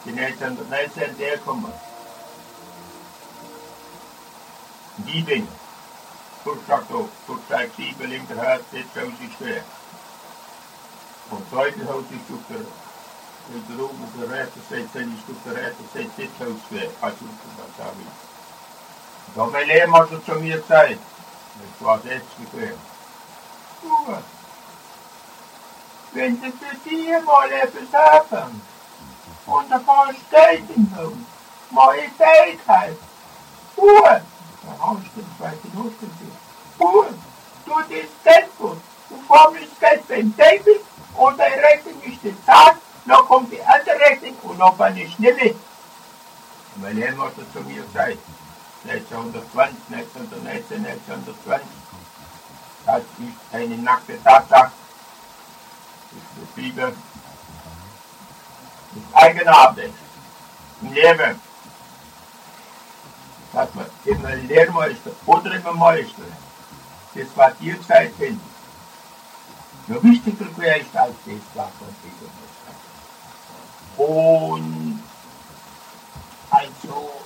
Die 1919 der gekommen. Die bin. Kurstag 7, linker Herz, jetzt Haus ist schwer. Vom zweiten Haus ist auf der Raum auf der rechten Seite, ist auf der rechten Seite, jetzt Haus schwer. Also, das habe ich. Da mein Lehrmeister zu mir gesagt, das war selbst bequem. Wenn du für dir mal etwas haben und da kannst du Geld im Haus, mal in Fähigkeit, dann hast du den zweiten Hof gesehen. Du das Geld gut, du formst das Geld beim David und deine Rechnung ist gezahlt, dann kommt die andere Rechnung und dann bin ich nicht mit. Und mein Lehrer hat zu mir gesagt, 1920, 1919, 1920, das ist eine nackte Tatsache. Das ist die Bibel. Das ist eigenartig. Im Leben. Dass man immer Lehrmeister oder immer Meister, das was ihr gesagt habt, noch wichtiger ist als das, was man wieder muss. Und also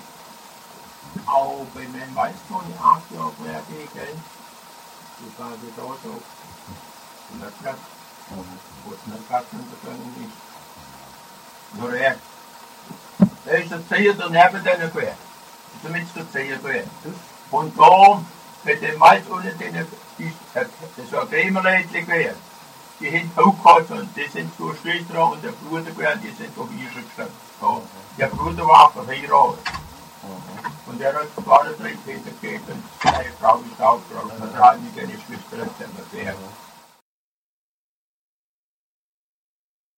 auch wenn man weiß, noch nicht 8 Jahre vorher gehen, das war wieder da so. Und das Platz, wo es nicht Platz untergegangen ist. Nur er. Da ist der Zeier daneben den quer. Damit der Zeier quer. Und da, mit dem Wald unten, das war Krämerleitli quer. Die haben auch gehabt und die sind zur Schwester und der Bruder quer, die sind auf hier gestanden. So. Der Bruder war verheiratet. Und er hat 2 oder 3 Kinder gegeben und seine Frau ist aufgerollt. Und er hat mit seiner Schwester zusammen.